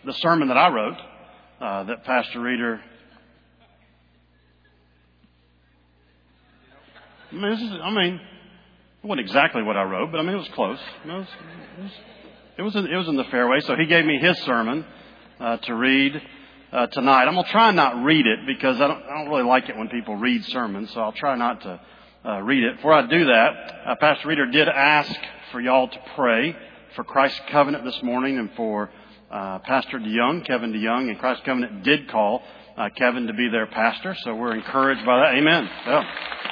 the sermon that I wrote, that Pastor Reeder. It wasn't exactly what I wrote, but it was close. It was in the fairway. So he gave me his sermon to read tonight. I'm going to try and not read it because I don't really like it when people read sermons, so I'll try not to read it. Before I do that, Pastor Reeder did ask for y'all to pray for Christ's Covenant this morning and for Pastor DeYoung, Kevin DeYoung, and Christ's Covenant did call Kevin to be their pastor, so we're encouraged by that. Amen. Yeah.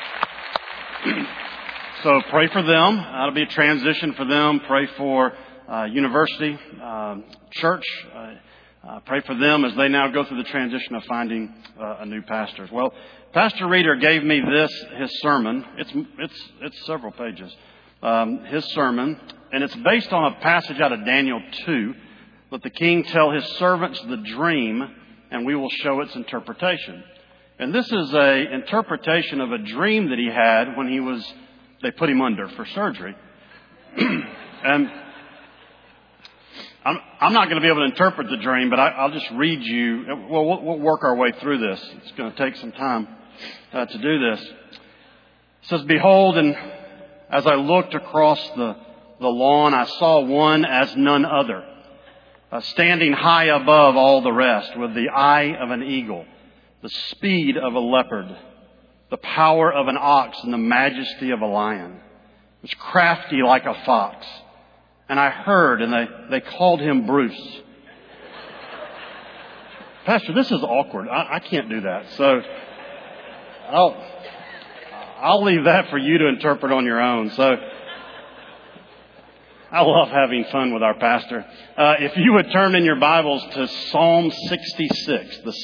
So pray for them. That'll be a transition for them. Pray for University Church. Pray for them as they now go through the transition of finding a new pastor. Well, Pastor Reeder gave me his sermon. It's several pages. His sermon, and it's based on a passage out of Daniel 2. Let the king tell his servants the dream, and we will show its interpretation. And this is a interpretation of a dream that he had when they put him under for surgery. And I'm not going to be able to interpret the dream, but I'll just read you. Well, we'll work our way through this. It's going to take some time to do this. It says, "Behold, and as I looked across the lawn, I saw one as none other, standing high above all the rest, with the eye of an eagle, the speed of a leopard, the power of an ox, and the majesty of a lion. It was crafty like a fox. And I heard, and they called him Bruce." Pastor, this is awkward. I can't do that. So I'll leave that for you to interpret on your own. So I love having fun with our pastor. If you would turn in your Bibles to Psalm 66, the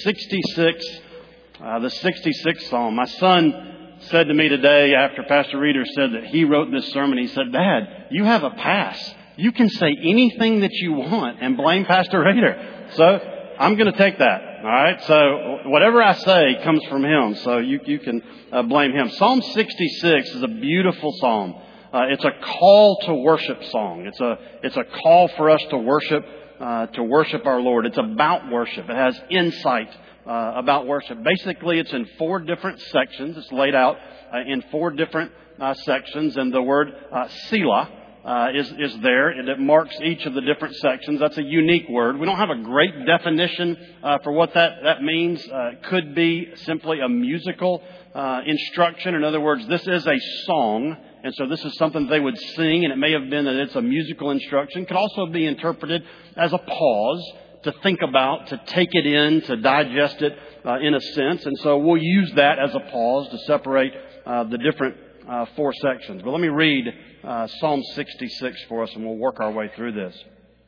66th Psalm. My son said to me today after Pastor Reeder said that he wrote this sermon, he said, "Dad, you have a pass. You can say anything that you want and blame Pastor Reeder." So I'm going to take that. All right. So whatever I say comes from him. So you can blame him. Psalm 66 is a beautiful psalm. It's a call to worship song. It's a call for us to worship our Lord. It's about worship. It has insight about worship. Basically, it's in 4 different sections. It's laid out in 4 different sections, and the word Selah is there, and it marks each of the different sections. That's a unique word. We don't have a great definition for what that means. It could be simply a musical instruction. In other words, this is a song, and so this is something they would sing, and it may have been that it's a musical instruction. It could also be interpreted as a pause to think about, to take it in, to digest it in a sense. And so we'll use that as a pause to separate the different 4 sections. But let me read Psalm 66 for us, and we'll work our way through this.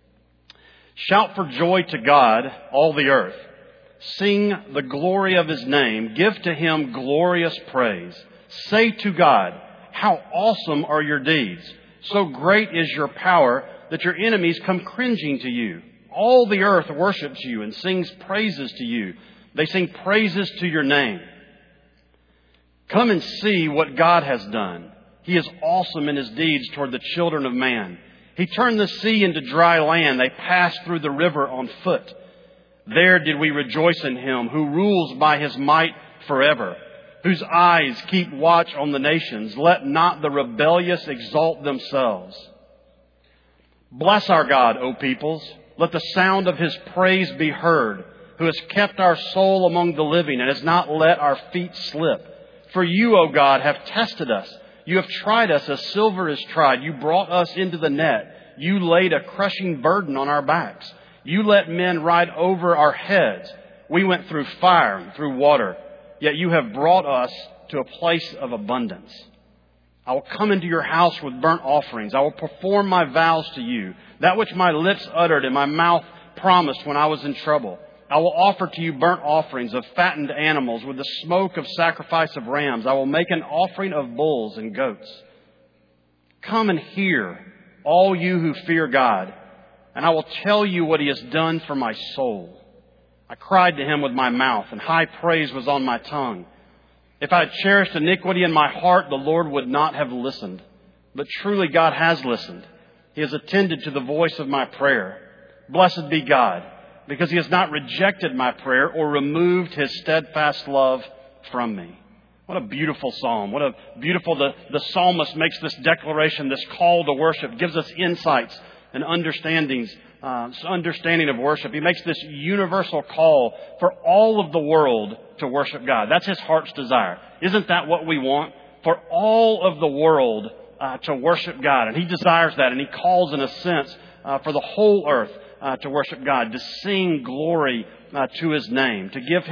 "Shout for joy to God, all the earth. Sing the glory of His name. Give to Him glorious praise. Say to God, how awesome are your deeds. So great is your power that your enemies come cringing to you. All the earth worships you and sings praises to you. They sing praises to your name. Come and see what God has done. He is awesome in His deeds toward the children of man. He turned the sea into dry land. They passed through the river on foot. There did we rejoice in Him who rules by His might forever, whose eyes keep watch on the nations. Let not the rebellious exalt themselves. Bless our God, O peoples. Let the sound of His praise be heard, who has kept our soul among the living and has not let our feet slip. For you, O God, have tested us. You have tried us as silver is tried. You brought us into the net. You laid a crushing burden on our backs. You let men ride over our heads. We went through fire and through water. Yet you have brought us to a place of abundance. I will come into your house with burnt offerings. I will perform my vows to you, that which my lips uttered and my mouth promised when I was in trouble. I will offer to you burnt offerings of fattened animals with the smoke of sacrifice of rams. I will make an offering of bulls and goats. Come and hear, all you who fear God, and I will tell you what He has done for my soul. I cried to Him with my mouth, and high praise was on my tongue. If I had cherished iniquity in my heart, the Lord would not have listened. But truly God has listened. He has attended to the voice of my prayer. Blessed be God, because He has not rejected my prayer or removed His steadfast love from me. What a beautiful psalm. What a beautiful, the psalmist makes this declaration, this call to worship, gives us insights and understanding of worship. He makes this universal call for all of the world to worship God. That's His heart's desire. Isn't that what we want? For all of the world to worship God. And He desires that, and He calls, in a sense, for the whole earth to worship God, to sing glory to His name, to give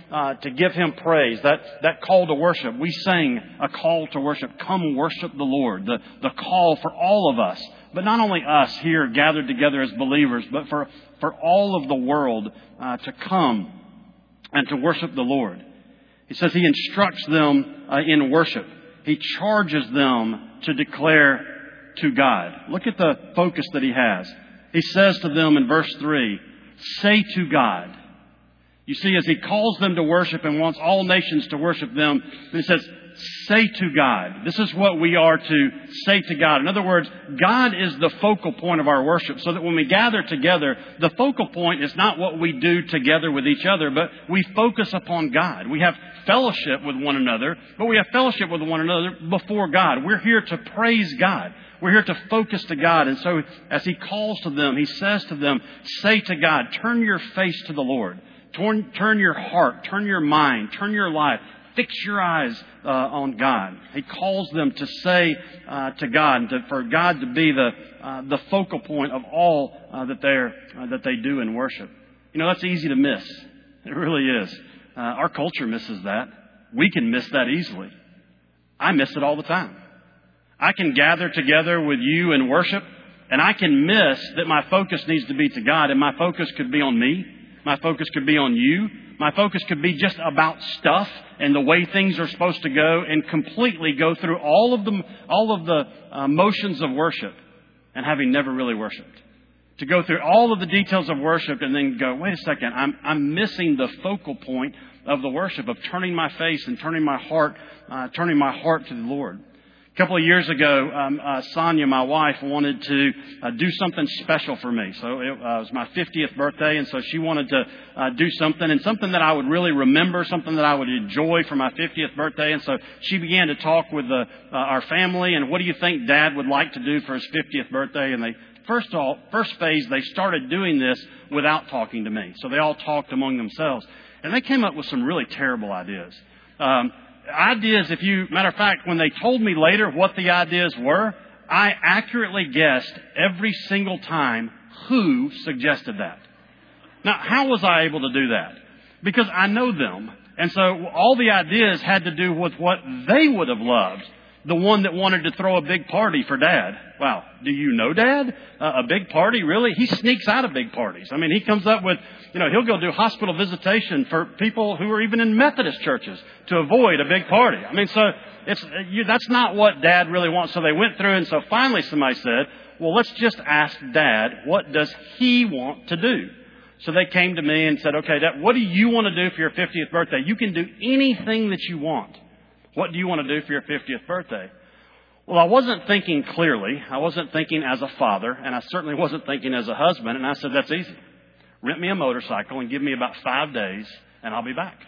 Him praise. That call to worship. We sang a call to worship. Come worship the Lord. The call for all of us, but not only us here gathered together as believers, but for all of the world to come and to worship the Lord. He says He instructs them in worship. He charges them to declare to God. Look at the focus that He has. He says to them in verse 3, say to God. You see, as He calls them to worship and wants all nations to worship them, He says, say to God. This is what we are to say to God. In other words, God is the focal point of our worship, so that when we gather together, the focal point is not what we do together with each other, but we focus upon God. We have fellowship with one another, but we have fellowship with one another before God. We're here to praise God. We're here to focus to God. And so as He calls to them, He says to them, say to God, turn your face to the Lord. Turn your heart, turn your mind, turn your life. Fix your eyes on God. He calls them to say to God, and for God to be the focal point of all that they do in worship. You know, that's easy to miss. It really is. Our culture misses that. We can miss that easily. I miss it all the time. I can gather together with you in worship, and I can miss that my focus needs to be to God, and my focus could be on me. My focus could be on you. My focus could be just about stuff and the way things are supposed to go, and completely go through all of the motions of worship and having never really worshiped. To go through all of the details of worship and then go, wait a second, I'm missing the focal point of the worship, of turning my face and turning my heart to the Lord. A couple of years ago, Sonia, my wife, wanted to do something special for me. So it was my 50th birthday, and so she wanted to do something, and something that I would really remember, something that I would enjoy for my 50th birthday. And so she began to talk with our family, and what do you think Dad would like to do for his 50th birthday? And first phase, they started doing this without talking to me. So they all talked among themselves, and they came up with some really terrible ideas. Matter of fact, when they told me later what the ideas were, I accurately guessed every single time who suggested that. Now, how was I able to do that? Because I know them. And so all the ideas had to do with what they would have loved. The one that wanted to throw a big party for Dad. Wow, do you know Dad? A big party? Really? He sneaks out of big parties. I mean, he comes up with, he'll go do hospital visitation for people who are even in Methodist churches to avoid a big party. I mean, so that's not what Dad really wants. So they went through, and so finally somebody said, well, let's just ask Dad, what does he want to do? So they came to me and said, okay, Dad, what do you want to do for your 50th birthday? You can do anything that you want. What do you want to do for your 50th birthday? Well, I wasn't thinking clearly. I wasn't thinking as a father, and I certainly wasn't thinking as a husband. And I said, that's easy. Rent me a motorcycle and give me about 5 days, and I'll be back.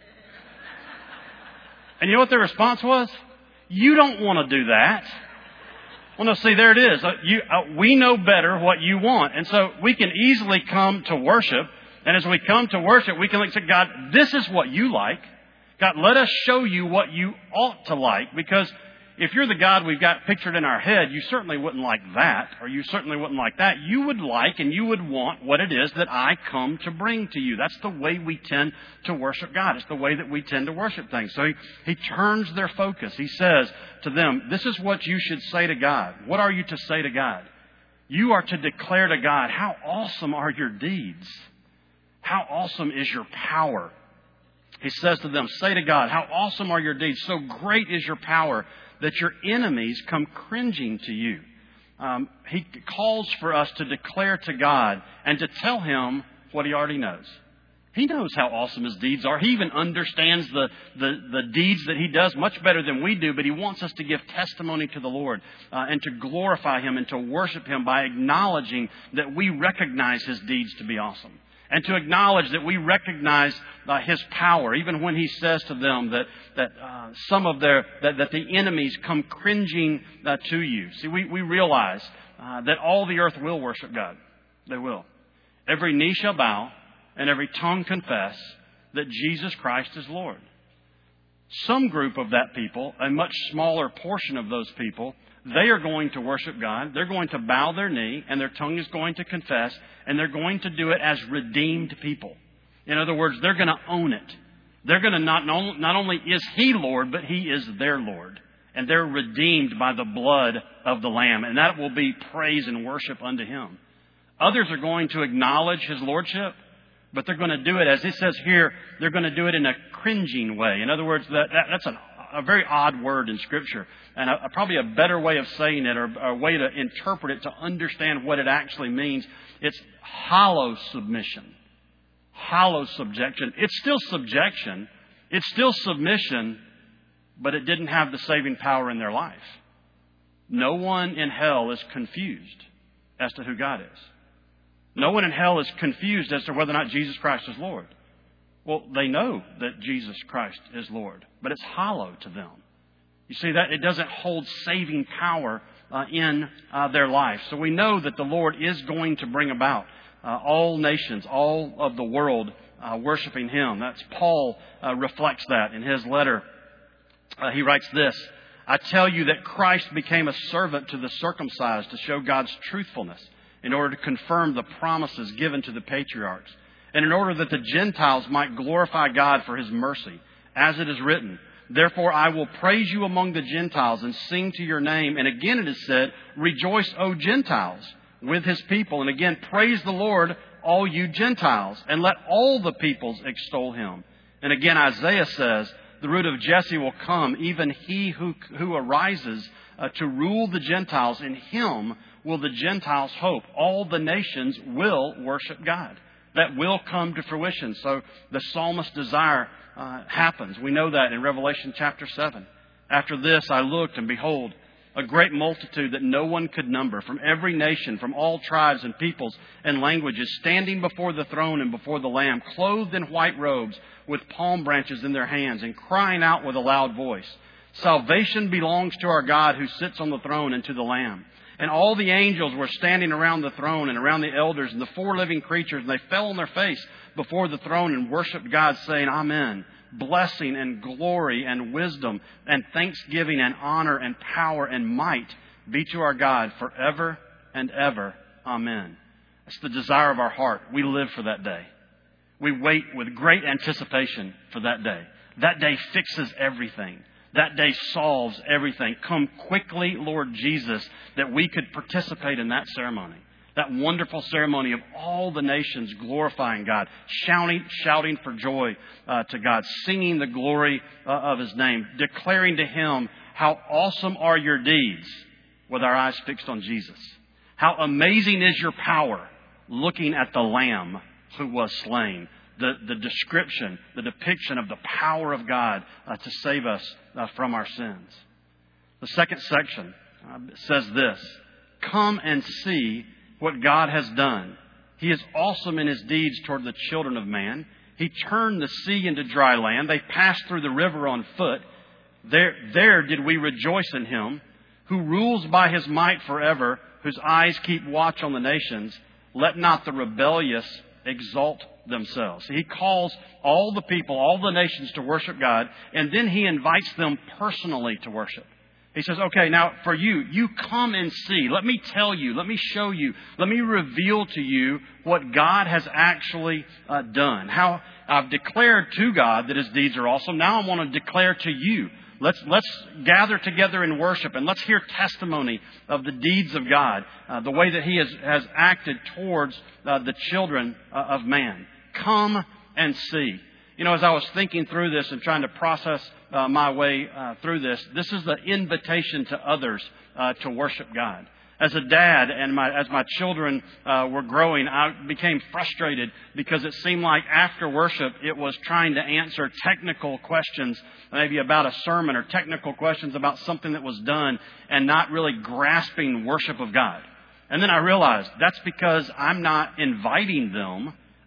And you know what their response was? You don't want to do that. Well, no, see, there it is. We know better what you want. And so we can easily come to worship. And as we come to worship, we can look at God, this is what you like. God, let us show you what you ought to like, because if you're the God we've got pictured in our head, you certainly wouldn't like that, or you certainly wouldn't like that. You would like and you would want what it is that I come to bring to you. That's the way we tend to worship God. It's the way that we tend to worship things. So he turns their focus. He says to them, this is what you should say to God. What are you to say to God? You are to declare to God, how awesome are your deeds? How awesome is your power? He says to them, say to God, how awesome are your deeds? So great is your power that your enemies come cringing to you. He calls for us to declare to God and to tell Him what He already knows. He knows how awesome His deeds are. He even understands the deeds that He does much better than we do, but He wants us to give testimony to the Lord and to glorify Him and to worship Him by acknowledging that we recognize His deeds to be awesome. And to acknowledge that we recognize His power, even when He says to them that the enemies come cringing to you. See, we realize that all the earth will worship God. They will. Every knee shall bow and every tongue confess that Jesus Christ is Lord. Some group of that people, a much smaller portion of those people, they are going to worship God. They're going to bow their knee and their tongue is going to confess, and they're going to do it as redeemed people. In other words, they're going to own it. They're going to not only is He Lord, but He is their Lord. And they're redeemed by the blood of the Lamb. And that will be praise and worship unto Him. Others are going to acknowledge His Lordship, but they're going to do it, as it says here, they're going to do it in a cringing way. In other words, that's a very odd word in Scripture. And probably a better way of saying it, or a way to interpret it to understand what it actually means. It's hollow submission. Hollow subjection. It's still subjection. It's still submission, but it didn't have the saving power in their life. No one in hell is confused as to who God is. No one in hell is confused as to whether or not Jesus Christ is Lord. Well, they know that Jesus Christ is Lord, but it's hollow to them. You see that it doesn't hold saving power in their life. So we know that the Lord is going to bring about all nations, all of the world worshiping Him. That's Paul reflects that in his letter. He writes this: I tell you that Christ became a servant to the circumcised to show God's truthfulness, in order to confirm the promises given to the patriarchs, and in order that the Gentiles might glorify God for His mercy, as it is written, therefore I will praise you among the Gentiles and sing to your name. And again it is said, rejoice, O Gentiles, with His people. And again, praise the Lord, all you Gentiles, and let all the peoples extol Him. And again, Isaiah says, the root of Jesse will come, even he who arises to rule the Gentiles. In Him will the Gentiles hope. All the nations will worship God. That will come to fruition. So the psalmist's desire happens. We know that in Revelation chapter 7. After this I looked, and behold, a great multitude that no one could number, from every nation, from all tribes and peoples and languages, standing before the throne and before the Lamb, clothed in white robes, with palm branches in their hands, and crying out with a loud voice, salvation belongs to our God who sits on the throne and to the Lamb. And all the angels were standing around the throne and around the elders and the four living creatures, and they fell on their face before the throne and worshipped God, saying, Amen. Blessing and glory and wisdom and thanksgiving and honor and power and might be to our God forever and ever. Amen. That's the desire of our heart. We live for that day. We wait with great anticipation for that day. That day fixes everything. That day solves everything. Come quickly, Lord Jesus, that we could participate in that ceremony. That wonderful ceremony of all the nations glorifying God, shouting for joy to God, singing the glory of His name, declaring to Him how awesome are your deeds with our eyes fixed on Jesus. How amazing is your power looking at the Lamb who was slain. The description, the depiction of the power of God to save us from our sins. The second section says this: come and see what God has done. He is awesome in His deeds toward the children of man. He turned the sea into dry land. They passed through the river on foot. There did we rejoice in Him, who rules by His might forever, whose eyes keep watch on the nations. Let not the rebellious exalt themselves. He calls all the people, all the nations to worship God, and then He invites them personally to worship. He says, okay, now for you come and see. Let me tell you, let me show you, let me reveal to you what God has actually done. How I've declared to God that His deeds are awesome. Now I want to declare to you. Let's gather together in worship, and let's hear testimony of the deeds of God, the way that He has acted towards the children of man. Come and see. You know, as I was thinking through this and trying to process my way through this is the invitation to others to worship God. As a dad and as my children were growing, I became frustrated because it seemed like after worship it was trying to answer technical questions, maybe about a sermon, or technical questions about something that was done, and not really grasping worship of God. And then I realized that's because I'm not inviting them.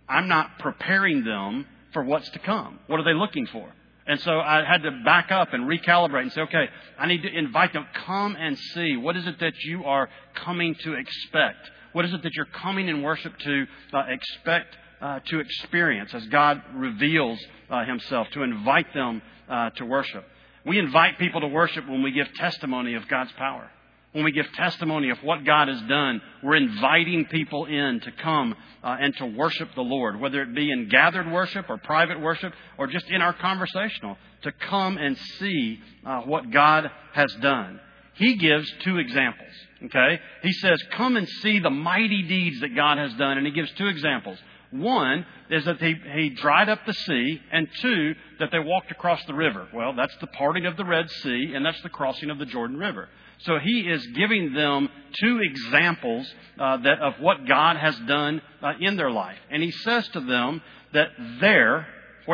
I'm not preparing them for what's to come. What are they looking for? And so I had to back up and recalibrate and say, okay, I need to invite them. Come and see. What is it that you are coming to expect? What is it that you're coming in worship to expect to experience as God reveals Himself, to invite them to worship? We invite people to worship when we give testimony of God's power. When we give testimony of what God has done, we're inviting people in to come and to worship the Lord, whether it be in gathered worship or private worship or just in our conversational, to come and see what God has done. He gives two examples, okay? He says, come and see the mighty deeds that God has done, and He gives two examples. One is that He dried up the sea, and two, that they walked across the river. Well, that's the parting of the Red Sea, and that's the crossing of the Jordan River. So He is giving them two examples of what God has done in their life. And He says to them that there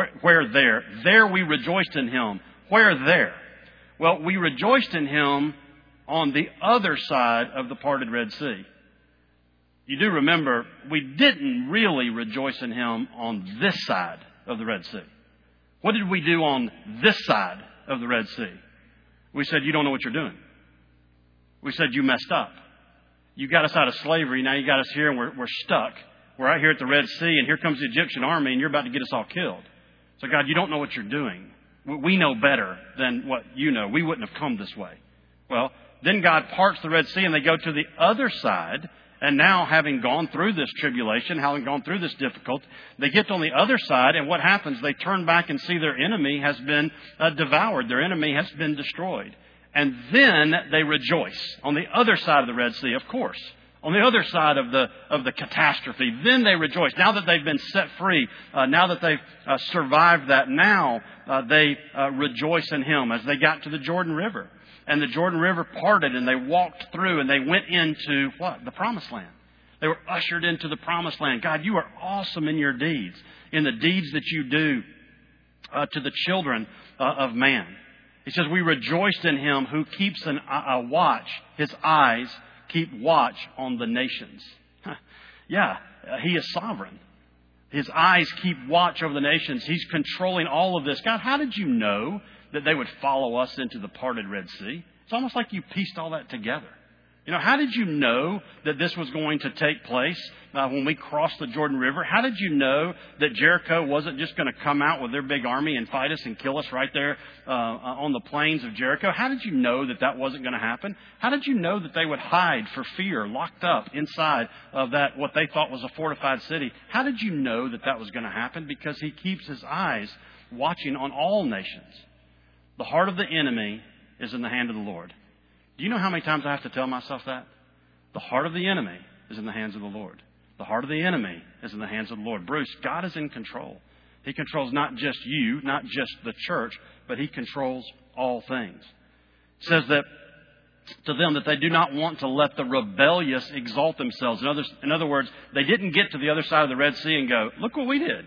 we rejoiced in Him. Where there? Well, we rejoiced in Him on the other side of the parted Red Sea. You do remember, we didn't really rejoice in Him on this side of the Red Sea. What did we do on this side of the Red Sea? We said, you don't know what you're doing. We said, you messed up. You got us out of slavery. Now you got us here and we're stuck. We're out here at the Red Sea and here comes the Egyptian army and you're about to get us all killed. So God, you don't know what you're doing. We know better than what you know. We wouldn't have come this way. Well, then God parts the Red Sea and they go to the other side. And now, having gone through this tribulation, having gone through this difficulty, they get on the other side, and what happens? They turn back and see their enemy has been devoured. Their enemy has been destroyed. And then they rejoice on the other side of the Red Sea, of course. On the other side of the catastrophe. Then they rejoice. Now that they've been set free, now that they've survived that, now they rejoice in Him as they got to the Jordan River. And the Jordan River parted and they walked through and they went into what? The Promised Land. They were ushered into the Promised Land. God, you are awesome in your deeds, in the deeds that you do to the children of man. He says, we rejoiced in Him who keeps a watch. His eyes keep watch on the nations. Yeah, He is sovereign. His eyes keep watch over the nations. He's controlling all of this. God, how did you know that they would follow us into the parted Red Sea? It's almost like you pieced all that together. You know, how did you know that this was going to take place when we crossed the Jordan River? How did you know that Jericho wasn't just going to come out with their big army and fight us and kill us right there on the plains of Jericho? How did you know that that wasn't going to happen? How did you know that they would hide for fear, locked up inside of that, what they thought was a fortified city? How did you know that that was going to happen? Because He keeps His eyes watching on all nations. The heart of the enemy is in the hand of the Lord. Do you know how many times I have to tell myself that? The heart of the enemy is in the hands of the Lord. The heart of the enemy is in the hands of the Lord. Bruce, God is in control. He controls not just you, not just the church, but He controls all things. It says that to them that they do not want to let the rebellious exalt themselves. In other words, they didn't get to the other side of the Red Sea and go, look what we did.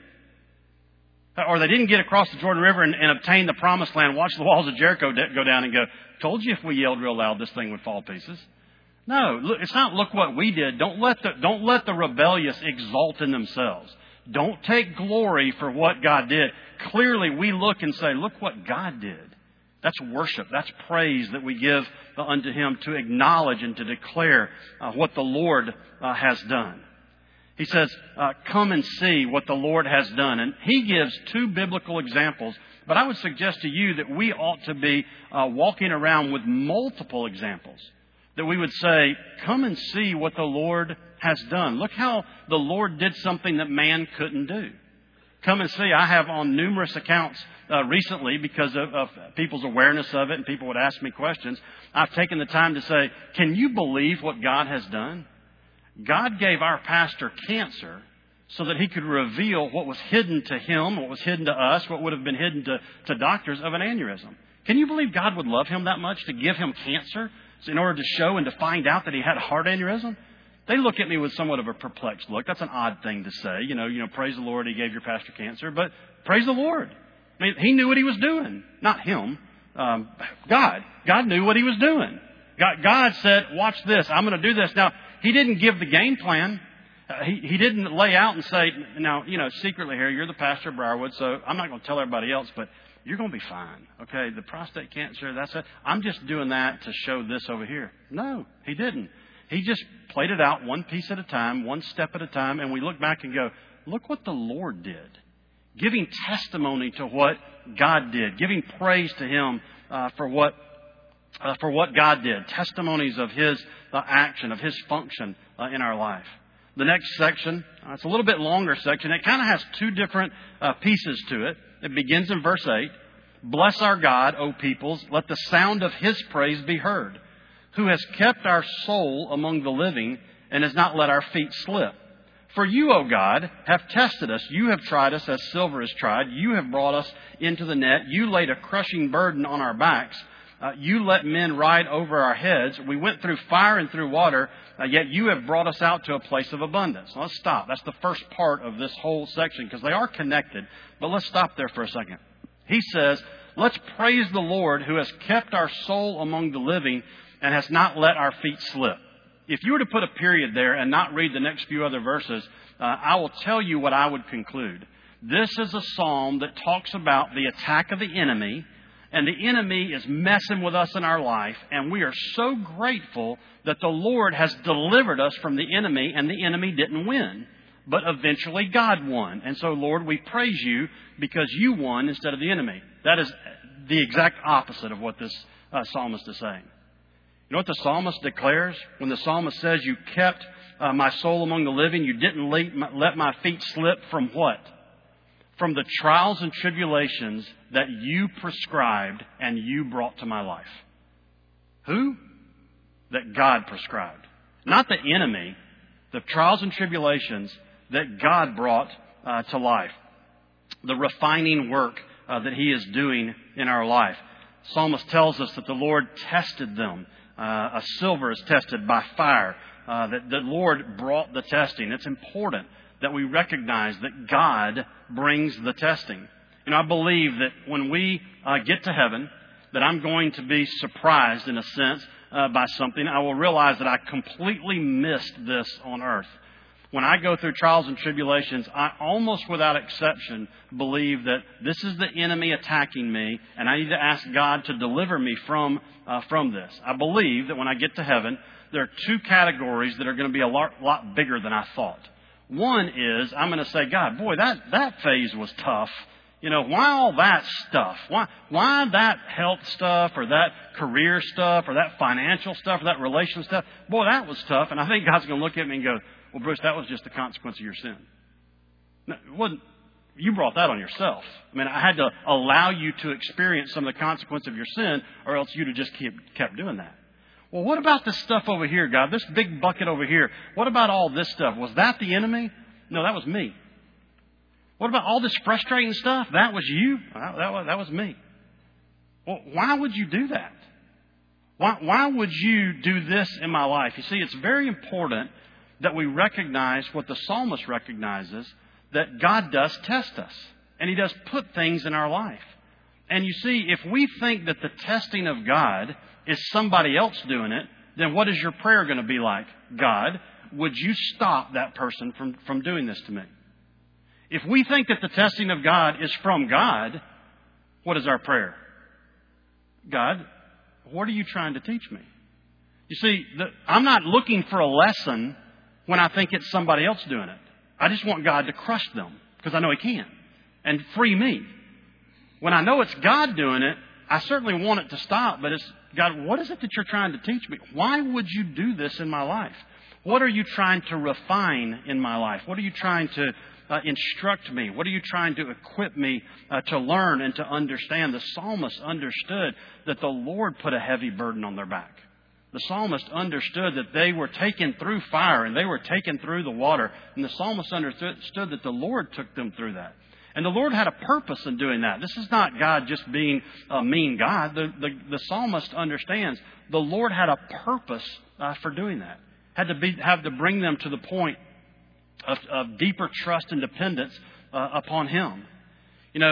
Or they didn't get across the Jordan River and obtain the Promised Land, watch the walls of Jericho go down and go, told you if we yelled real loud, this thing would fall to pieces. No, it's not look what we did. Don't let the rebellious exalt in themselves. Don't take glory for what God did. Clearly, we look and say, look what God did. That's worship. That's praise that we give unto Him to acknowledge and to declare what the Lord has done. He says, come and see what the Lord has done. And He gives two biblical examples. But I would suggest to you that we ought to be walking around with multiple examples. That we would say, come and see what the Lord has done. Look how the Lord did something that man couldn't do. Come and see. I have on numerous accounts recently, because of people's awareness of it, and people would ask me questions, I've taken the time to say, can you believe what God has done? God gave our pastor cancer so that he could reveal what was hidden to him, what was hidden to us, what would have been hidden to doctors of an aneurysm. Can you believe God would love him that much to give him cancer in order to show and to find out that he had a heart aneurysm? They look at me with somewhat of a perplexed look. That's an odd thing to say. You know, praise the Lord, He gave your pastor cancer. But praise the Lord. I mean, he knew what he was doing. Not him. God. God knew what He was doing. God said, watch this. I'm going to do this. Now, He didn't give the game plan. He didn't lay out and say, now, secretly here, you're the pastor of Briarwood, so I'm not going to tell everybody else, but you're going to be fine. Okay, the prostate cancer, that's it. I'm just doing that to show this over here. No, he didn't. He just played it out one piece at a time, one step at a time, and we look back and go, look what the Lord did. Giving testimony to what God did, giving praise to Him for what God did, testimonies of His action, of His function in our life. The next section, it's a little bit longer section. It kind of has two different pieces to it. It begins in verse 8. Bless our God, O peoples, let the sound of His praise be heard, who has kept our soul among the living and has not let our feet slip. For you, O God, have tested us. You have tried us as silver is tried. You have brought us into the net. You laid a crushing burden on our backs. You let men ride over our heads. We went through fire and through water, yet you have brought us out to a place of abundance. Now, let's stop. That's the first part of this whole section because they are connected. But let's stop there for a second. He says, let's praise the Lord who has kept our soul among the living and has not let our feet slip. If you were to put a period there and not read the next few other verses, I will tell you what I would conclude. This is a psalm that talks about the attack of the enemy. And the enemy is messing with us in our life. And we are so grateful that the Lord has delivered us from the enemy. And the enemy didn't win. But eventually God won. And so, Lord, we praise you because you won instead of the enemy. That is the exact opposite of what this psalmist is saying. You know what the psalmist declares? When the psalmist says, you kept my soul among the living, you didn't let my feet slip from what? From the trials and tribulations that you prescribed and you brought to my life. Who? That God prescribed. Not the enemy. The trials and tribulations that God brought to life. The refining work that He is doing in our life. Psalmist tells us that the Lord tested them. A silver is tested by fire. That the Lord brought the testing. It's important that we recognize that God brings the testing. I believe that when we get to heaven, that I'm going to be surprised in a sense by something. I will realize that I completely missed this on earth. When I go through trials and tribulations, I almost without exception believe that this is the enemy attacking me and I need to ask God to deliver me from this. I believe that when I get to heaven, there are two categories that are going to be a lot bigger than I thought. One is, I'm going to say, God, boy, that phase was tough. Why all that stuff? Why that health stuff or that career stuff or that financial stuff or that relational stuff? Boy, that was tough. And I think God's going to look at me and go, well, Bruce, that was just the consequence of your sin. No, it wasn't. You brought that on yourself. I had to allow you to experience some of the consequence of your sin or else you'd have just kept doing that. Well, what about this stuff over here, God? This big bucket over here. What about all this stuff? Was that the enemy? No, that was me. What about all this frustrating stuff? That was you? That was me. Well, why would you do that? Why would you do this in my life? You see, it's very important that we recognize what the psalmist recognizes, that God does test us. And He does put things in our life. And you see, if we think that the testing of God is somebody else doing it, then what is your prayer going to be like? God, would you stop that person from doing this to me? If we think that the testing of God is from God, what is our prayer? God, what are you trying to teach me? You see, I'm not looking for a lesson when I think it's somebody else doing it. I just want God to crush them because I know He can and free me. When I know it's God doing it, I certainly want it to stop, but it's, God, what is it that you're trying to teach me? Why would you do this in my life? What are you trying to refine in my life? What are you trying to instruct me? What are you trying to equip me to learn and to understand? The psalmist understood that the Lord put a heavy burden on their back. The psalmist understood that they were taken through fire and they were taken through the water. And the psalmist understood that the Lord took them through that. And the Lord had a purpose in doing that. This is not God just being a mean God. The psalmist understands the Lord had a purpose for doing that. Had to bring them to the point of deeper trust and dependence upon Him.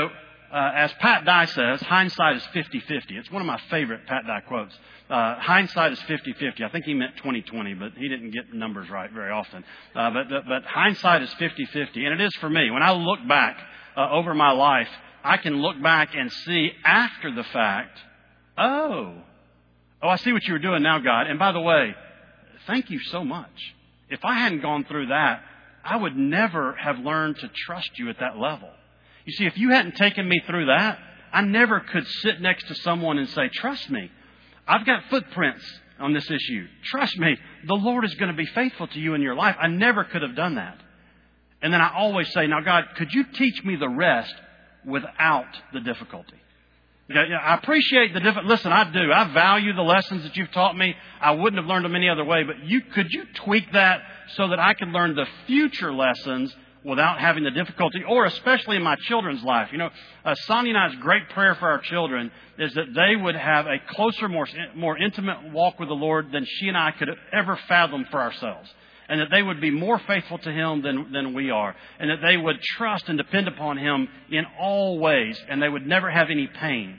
as Pat Dye says, hindsight is 50-50. It's one of my favorite Pat Dye quotes. Hindsight is 50-50. I think he meant 20-20, but he didn't get the numbers right very often. But hindsight is 50-50, and it is for me. When I look back over my life, I can look back and see after the fact, oh, I see what you were doing now, God. And by the way, thank you so much. If I hadn't gone through that, I would never have learned to trust you at that level. You see, if you hadn't taken me through that, I never could sit next to someone and say, trust me, I've got footprints on this issue. Trust me, the Lord is going to be faithful to you in your life. I never could have done that. And then I always say, now God, could you teach me the rest without the difficulty? I appreciate the different. Listen, I do. I value the lessons that you've taught me. I wouldn't have learned them any other way. But could you tweak that so that I could learn the future lessons without having the difficulty, or especially in my children's life? Sonia and I's great prayer for our children is that they would have a closer, more intimate walk with the Lord than she and I could ever fathom for ourselves. And that they would be more faithful to Him than we are. And that they would trust and depend upon Him in all ways. And they would never have any pain.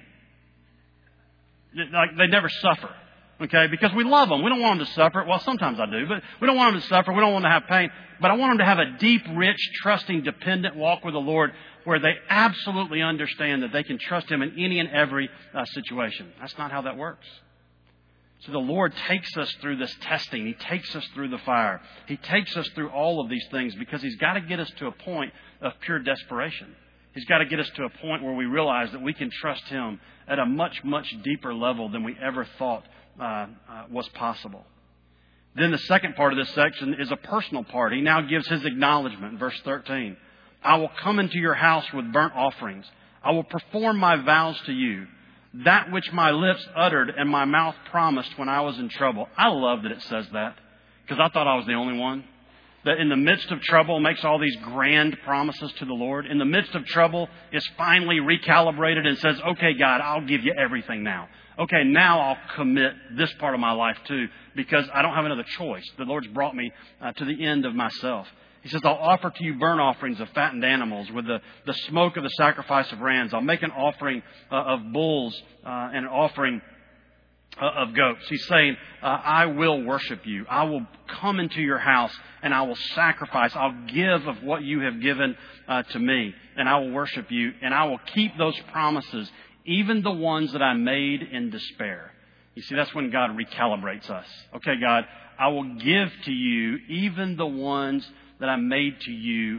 Like they never suffer. Okay? Because we love them. We don't want them to suffer. Well, sometimes I do. But we don't want them to suffer. We don't want them to have pain. But I want them to have a deep, rich, trusting, dependent walk with the Lord where they absolutely understand that they can trust Him in any and every situation. That's not how that works. So the Lord takes us through this testing. He takes us through the fire. He takes us through all of these things because He's got to get us to a point of pure desperation. He's got to get us to a point where we realize that we can trust Him at a much, much deeper level than we ever thought was possible. Then the second part of this section is a personal part. He now gives his acknowledgement. Verse 13. I will come into your house with burnt offerings. I will perform my vows to you. That which my lips uttered and my mouth promised when I was in trouble. I love that it says that because I thought I was the only one. That in the midst of trouble makes all these grand promises to the Lord. In the midst of trouble is finally recalibrated and says, okay, God, I'll give you everything now. Okay, now I'll commit this part of my life too because I don't have another choice. The Lord's brought me to the end of myself. He says, I'll offer to you burnt offerings of fattened animals with the smoke of the sacrifice of rams. I'll make an offering of bulls and an offering of goats. He's saying, I will worship you. I will come into your house and I will sacrifice. I'll give of what you have given to me, and I will worship you, and I will keep those promises, even the ones that I made in despair. You see, that's when God recalibrates us. Okay, God, I will give to you even the ones that I made to you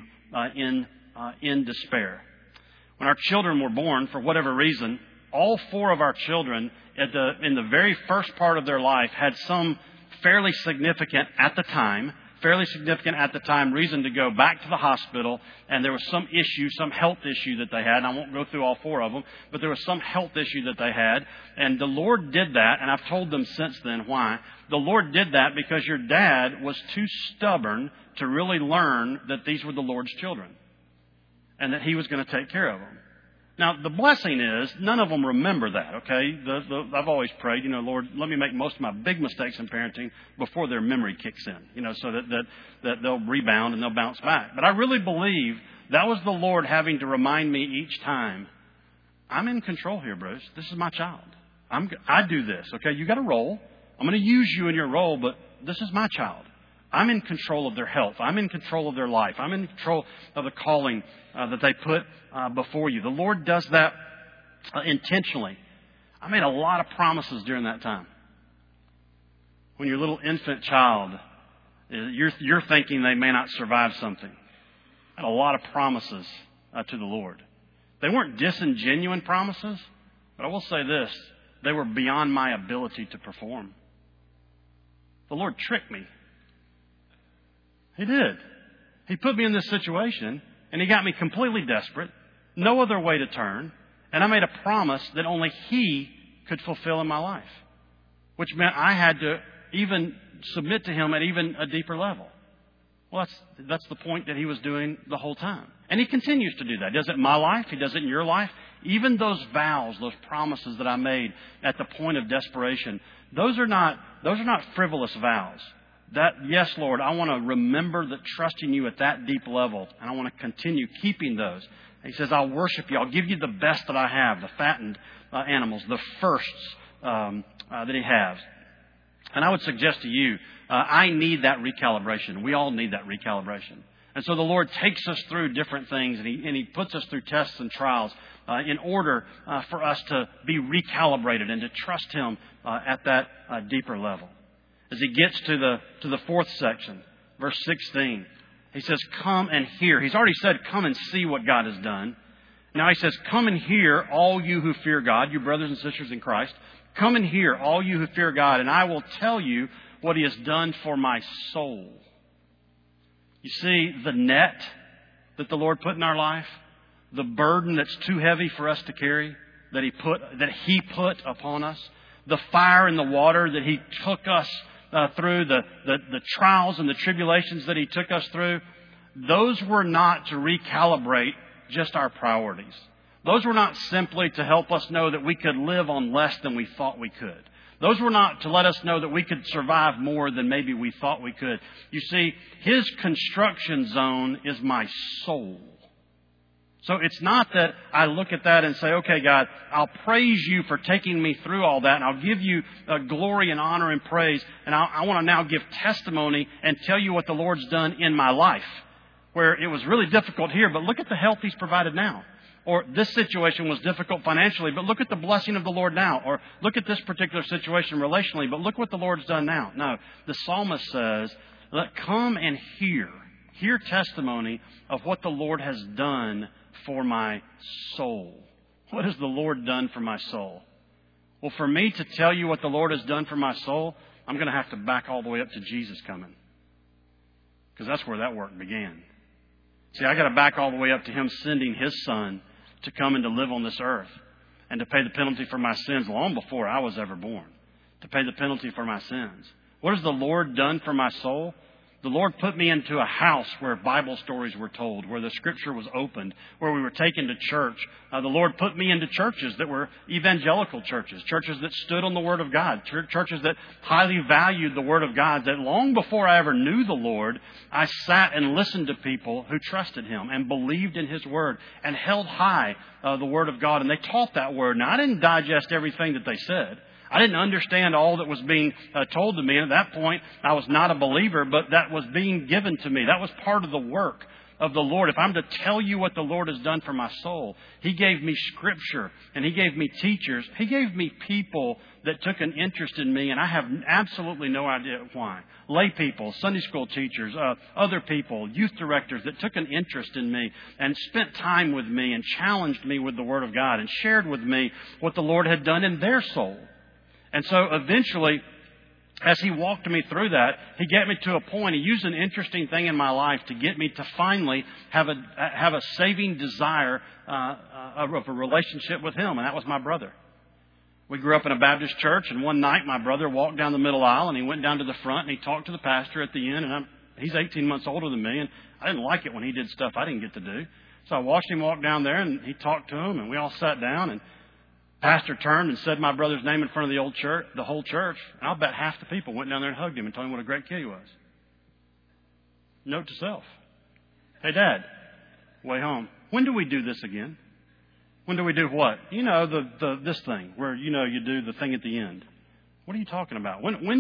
in despair. When our children were born, for whatever reason, all four of our children in the very first part of their life had some fairly significant at the time reason to go back to the hospital, and there was some issue, some health issue that they had. And I won't go through all four of them, but there was some health issue that they had. And the Lord did that, and I've told them since then why. The Lord did that because your dad was too stubborn to really learn that these were the Lord's children and that He was going to take care of them. Now, the blessing is none of them remember that, okay? I've always prayed, Lord, let me make most of my big mistakes in parenting before their memory kicks in, so that they'll rebound and they'll bounce back. But I really believe that was the Lord having to remind me each time, I'm in control here, Bruce. This is my child. I do this, okay? You got a role. I'm going to use you in your role, but this is my child. I'm in control of their health. I'm in control of their life. I'm in control of the calling that they put before you. The Lord does that intentionally. I made a lot of promises during that time. When your little infant child, you're thinking they may not survive something. I had a lot of promises to the Lord. They weren't disingenuine promises, but I will say this. They were beyond my ability to perform. The Lord tricked me. He did. He put me in this situation, and He got me completely desperate, no other way to turn, and I made a promise that only He could fulfill in my life, which meant I had to even submit to Him at even a deeper level. Well, that's the point that He was doing the whole time. And He continues to do that. He does it in my life. He does it in your life. Even those vows, those promises that I made at the point of desperation, those are not frivolous vows. Yes, Lord, I want to remember that trusting you at that deep level, and I want to continue keeping those. And he says, I'll worship you. I'll give you the best that I have, the fattened animals, the firsts that he has. And I would suggest to you, I need that recalibration. We all need that recalibration. And so the Lord takes us through different things, and He puts us through tests and trials in order for us to be recalibrated and to trust Him at that deeper level. As he gets to the fourth section, verse 16, he says, come and hear. He's already said, come and see what God has done. Now he says, come and hear, all you who fear God, you brothers and sisters in Christ. Come and hear, all you who fear God, and I will tell you what He has done for my soul. You see, the net that the Lord put in our life, the burden that's too heavy for us to carry, that He put upon us, the fire and the water that He took us through, the trials and the tribulations that He took us through, those were not to recalibrate just our priorities. Those were not simply to help us know that we could live on less than we thought we could. Those were not to let us know that we could survive more than maybe we thought we could. You see, His construction zone is my soul. So it's not that I look at that and say, okay, God, I'll praise you for taking me through all that, and I'll give you glory and honor and praise, and I want to now give testimony and tell you what the Lord's done in my life, where it was really difficult here, but look at the help He's provided now. Or this situation was difficult financially, but look at the blessing of the Lord now. Or look at this particular situation relationally, but look what the Lord's done now. No, the psalmist says, come and hear testimony of what the Lord has done for my soul. What has the Lord done for my soul? Well, for me to tell you what the Lord has done for my soul, I'm going to have to back all the way up to Jesus coming. Because that's where that work began. See, I got to back all the way up to Him sending His Son to come and to live on this earth and to pay the penalty for my sins long before I was ever born. To pay the penalty for my sins. What has the Lord done for my soul? The Lord put me into a house where Bible stories were told, where the Scripture was opened, where we were taken to church. The Lord put me into churches that were evangelical churches, churches that stood on the Word of God, churches that highly valued the Word of God, that long before I ever knew the Lord, I sat and listened to people who trusted Him and believed in His Word and held high the Word of God. And they taught that Word. Now, I didn't digest everything that they said. I didn't understand all that was being told to me. At that point, I was not a believer, but that was being given to me. That was part of the work of the Lord. If I'm to tell you what the Lord has done for my soul, He gave me Scripture, and He gave me teachers. He gave me people that took an interest in me, and I have absolutely no idea why. Lay people, Sunday school teachers, other people, youth directors that took an interest in me and spent time with me and challenged me with the Word of God and shared with me what the Lord had done in their soul. And so eventually, as He walked me through that, He got me to a point. He used an interesting thing in my life to get me to finally have a saving desire of a relationship with Him, and that was my brother. We grew up in a Baptist church, and one night my brother walked down the middle aisle, and he went down to the front, and he talked to the pastor at the end. And he's 18 months older than me, and I didn't like it when he did stuff I didn't get to do. So I watched him walk down there, and he talked to him, and we all sat down, and pastor turned and said my brother's name in front of the whole church. And I'll bet half the people went down there and hugged him and told him what a great kid he was. Note to self. Hey, Dad, way home. When do we do this again? When do we do what? You know, this thing where, you know, you do the thing at the end. What are you talking about? When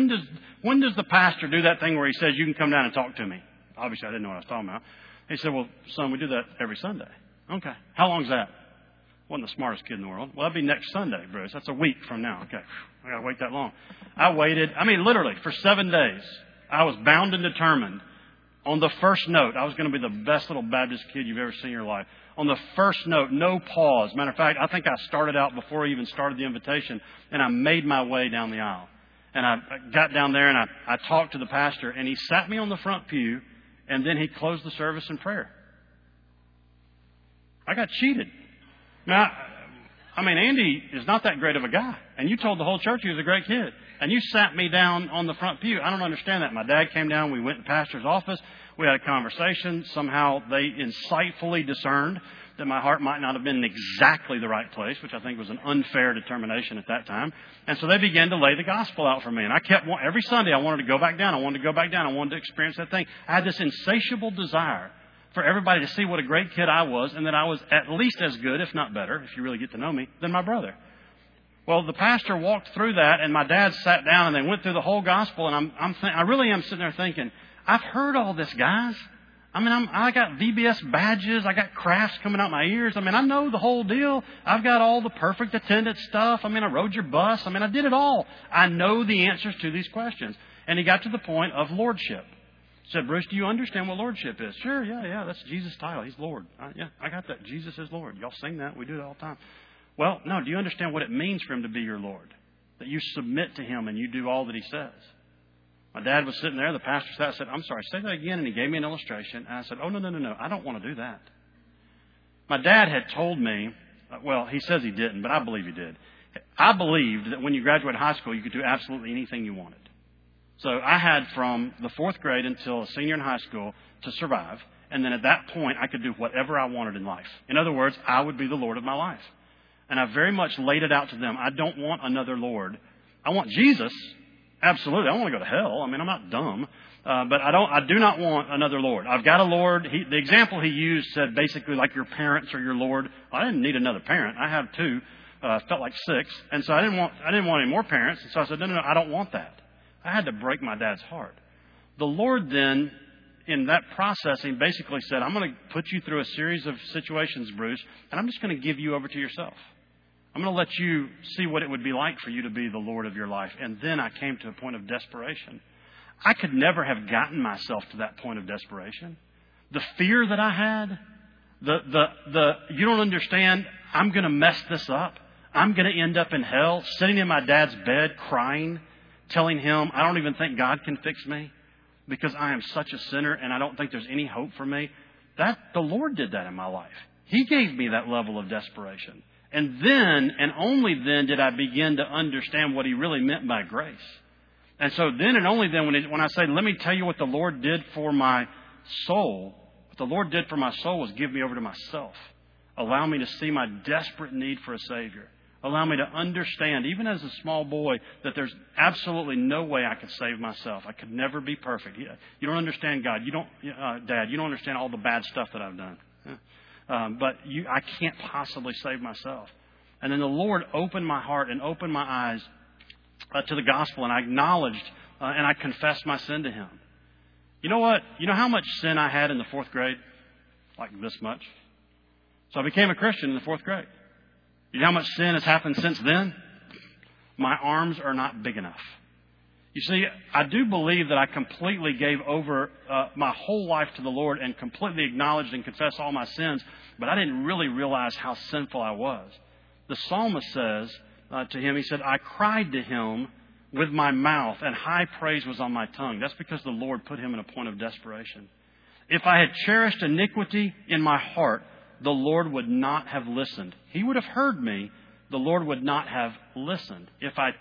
does the pastor do that thing where he says, you can come down and talk to me? Obviously, I didn't know what I was talking about. He said, well, son, we do that every Sunday. Okay. How long's that? Wasn't the smartest kid in the world. Well, that'd be next Sunday, Bruce. That's a week from now. Okay. I got to wait that long. I waited. Literally, for 7 days. I was bound and determined. On the first note, I was going to be the best little Baptist kid you've ever seen in your life. On the first note, no pause. Matter of fact, I think I started out before I even started the invitation, and I made my way down the aisle. And I got down there, and I talked to the pastor, and he sat me on the front pew, and then he closed the service in prayer. I got cheated. Now, Andy is not that great of a guy. And you told the whole church he was a great kid. And you sat me down on the front pew. I don't understand that. My dad came down. We went to the pastor's office. We had a conversation. Somehow they insightfully discerned that my heart might not have been in exactly the right place, which I think was an unfair determination at that time. And so they began to lay the gospel out for me. And I kept, every Sunday I wanted to go back down. I wanted to go back down. I wanted to experience that thing. I had this insatiable desire for everybody to see what a great kid I was, and that I was at least as good, if not better, if you really get to know me, than my brother. Well, the pastor walked through that, and my dad sat down, and they went through the whole gospel, and I really am sitting there thinking, I've heard all this, guys. I mean, I got VBS badges. I got crafts coming out my ears. I mean, I know the whole deal. I've got all the perfect attendance stuff. I mean, I rode your bus. I mean, I did it all. I know the answers to these questions. And he got to the point of lordship. Said, Bruce, do you understand what lordship is? Sure, yeah. That's Jesus' title. He's Lord. Yeah, I got that. Jesus is Lord. Y'all sing that. We do it all the time. Well, no, do you understand what it means for Him to be your Lord? That you submit to Him and you do all that He says. My dad was sitting there. The pastor sat and said, I'm sorry, say that again. And he gave me an illustration. And I said, oh, no. I don't want to do that. My dad had told me, well, he says he didn't, but I believe he did. I believed that when you graduated high school, you could do absolutely anything you wanted. So I had from the 4th grade until a senior in high school to survive. And then at that point, I could do whatever I wanted in life. In other words, I would be the Lord of my life. And I very much laid it out to them. I don't want another Lord. I want Jesus. Absolutely. I don't want to go to hell. I mean, I'm not dumb. But I do not want another Lord. I've got a Lord. The example he used said basically like your parents or your Lord. I didn't need another parent. I have 2. Felt like 6. And so I didn't want any more parents. And so I said, no, I don't want that. I had to break my dad's heart. The Lord then, in that processing, basically said, I'm going to put you through a series of situations, Bruce, and I'm just going to give you over to yourself. I'm going to let you see what it would be like for you to be the Lord of your life. And then I came to a point of desperation. I could never have gotten myself to that point of desperation. The fear that I had, you don't understand, I'm going to mess this up. I'm going to end up in hell, sitting in my dad's bed crying, telling him, I don't even think God can fix me because I am such a sinner and I don't think there's any hope for me. The Lord did that in my life. He gave me that level of desperation. And then, and only then, did I begin to understand what He really meant by grace. And so then and only then, when I say, let me tell you what the Lord did for my soul, what the Lord did for my soul was give me over to myself. Allow me to see my desperate need for a Savior. Allow me to understand, even as a small boy, that there's absolutely no way I could save myself. I could never be perfect. You don't understand God. Dad, you don't understand all the bad stuff that I've done. But I can't possibly save myself. And then the Lord opened my heart and opened my eyes to the gospel, and I acknowledged and I confessed my sin to Him. You know what? You know how much sin I had in the 4th grade? Like this much. So I became a Christian in the 4th grade. You know how much sin has happened since then? My arms are not big enough. You see, I do believe that I completely gave over my whole life to the Lord and completely acknowledged and confessed all my sins, but I didn't really realize how sinful I was. The psalmist says to him, he said, I cried to Him with my mouth and high praise was on my tongue. That's because the Lord put him in a point of desperation. If I had cherished iniquity in my heart, the Lord would not have listened. He would have heard me. The Lord would not have listened. If I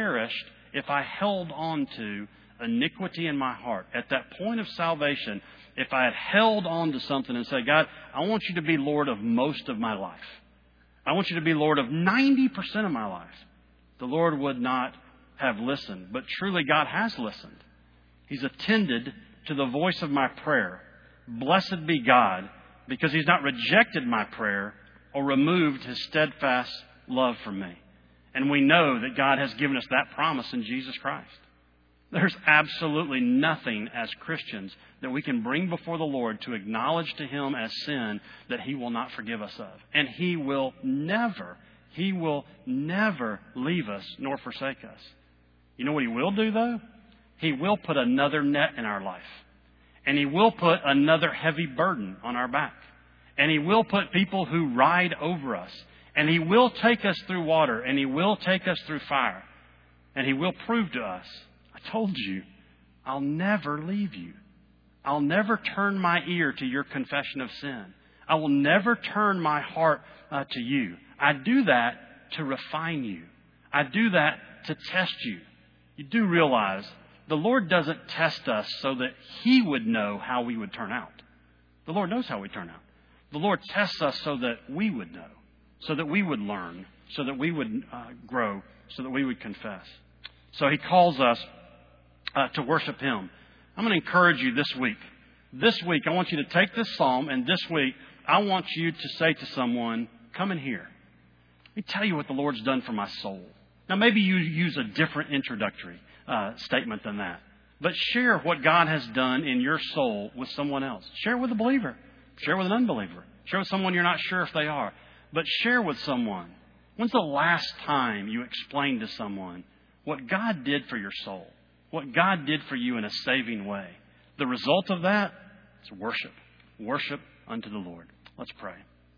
held on to iniquity in my heart, at that point of salvation, if I had held on to something and said, God, I want you to be Lord of most of my life. I want you to be Lord of 90% of my life. The Lord would not have listened. But truly, God has listened. He's attended to the voice of my prayer. Blessed be God, because He's not rejected my prayer or removed His steadfast love from me. And we know that God has given us that promise in Jesus Christ. There's absolutely nothing as Christians that we can bring before the Lord to acknowledge to Him as sin that He will not forgive us of. And He will never leave us nor forsake us. You know what He will do, though? He will put another net in our life. And He will put another heavy burden on our back. And He will put people who ride over us. And He will take us through water. And He will take us through fire. And He will prove to us, I told you, I'll never leave you. I'll never turn my ear to your confession of sin. I will never turn my heart to you. I do that to refine you. I do that to test you. You do realize the Lord doesn't test us so that He would know how we would turn out. The Lord knows how we turn out. The Lord tests us so that we would know, so that we would learn, so that we would grow, so that we would confess. So He calls us to worship Him. I'm going to encourage you this week. This week, I want you to take this psalm, and this week, I want you to say to someone, come in here. Let me tell you what the Lord's done for my soul. Now, maybe you use a different introductory statement than that. But share what God has done in your soul with someone else. Share with a believer. Share with an unbeliever. Share with someone you're not sure if they are. But share with someone. When's the last time you explained to someone what God did for your soul? What God did for you in a saving way? The result of that is worship. Worship unto the Lord. Let's pray.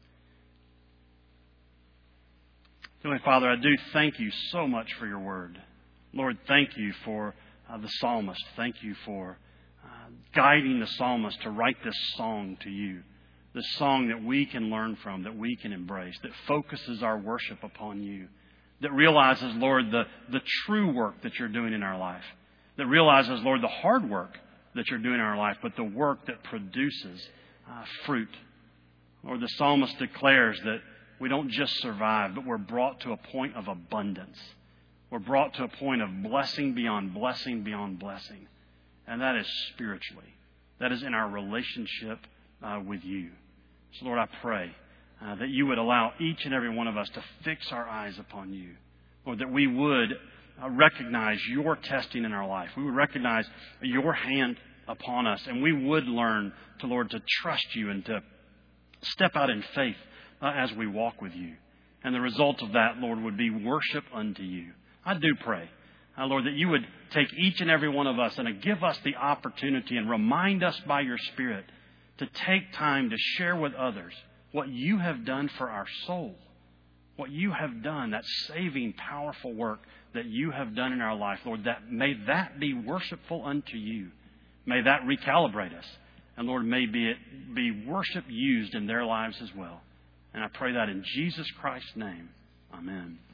Heavenly Father, I do thank you so much for your word. Lord, thank you for the psalmist. Thank you for guiding the psalmist to write this song to you. This song that we can learn from, that we can embrace, that focuses our worship upon you. That realizes, Lord, the true work that you're doing in our life. That realizes, Lord, the hard work that you're doing in our life, but the work that produces fruit. Lord, the psalmist declares that we don't just survive, but we're brought to a point of abundance. We're brought to a point of blessing beyond blessing beyond blessing. And that is spiritually. That is in our relationship with you. So, Lord, I pray that you would allow each and every one of us to fix our eyes upon you. Lord, that we would recognize your testing in our life. We would recognize your hand upon us. And we would learn to, Lord, to trust you and to step out in faith as we walk with you. And the result of that, Lord, would be worship unto you. I do pray, Lord, that you would take each and every one of us and give us the opportunity and remind us by your Spirit to take time to share with others what you have done for our soul. What you have done, that saving, powerful work that you have done in our life, Lord, may that be worshipful unto you. May that recalibrate us. And Lord, may it be worship used in their lives as well. And I pray that in Jesus Christ's name. Amen.